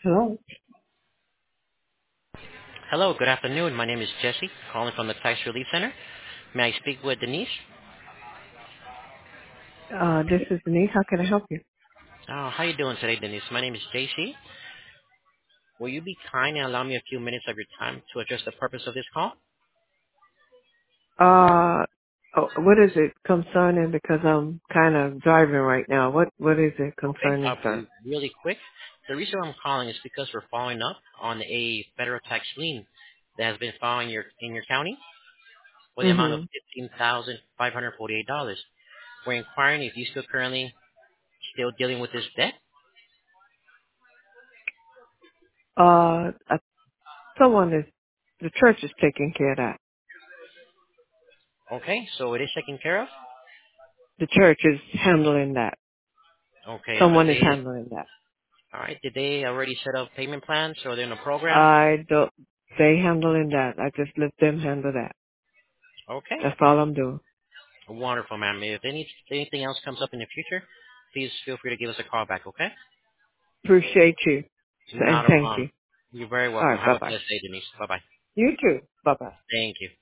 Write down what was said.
Hello. Hello, good afternoon. My name is Jesse, calling from the Tax Relief Center. May I speak with Denise? This is Denise. How can I help you? How you doing today, Denise? My name is JC. Will you be kind and allow me a few minutes of your time to address the purpose of this call? What is it concerning? Because I'm kind of driving right now. What is it Okay, concerning, I'll sir? be really quick. The reason I'm calling is because we're following up on a federal tax lien that has been filed in your county for the amount of Mm-hmm. $15,548. We're inquiring if you still dealing with this debt. Uh, someone is, the church is taking care of that. Okay, so it is taken care of. The church is handling that. Okay, Someone is handling that. all right. Did they already set up payment plans or they're in a program? I don't, they handling that. I just let them handle that. Okay. That's all I'm doing. Wonderful, ma'am. If anything else comes up in the future, please feel free to give us a call back, okay? Appreciate you. And Not a thank problem. you. You're very All welcome. right. Have a Bye-bye. blessed day, Denise. Bye-bye. You too. Bye-bye. Thank you.